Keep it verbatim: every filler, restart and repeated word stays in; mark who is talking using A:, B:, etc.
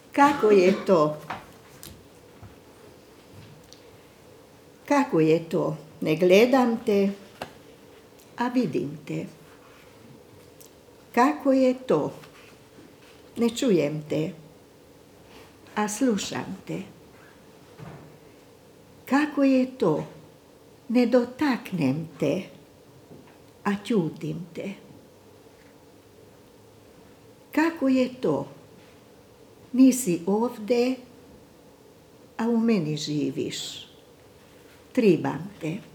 A: Kako je to? Kako je to? Ne gledam te, a vidim te. Kako je to? Ne čujem te, a slušam te. Kako je to? Ne dotaknem te, a ćutim te. Kako je to? Nisi ovdje, a u meni živiš. Tribam te.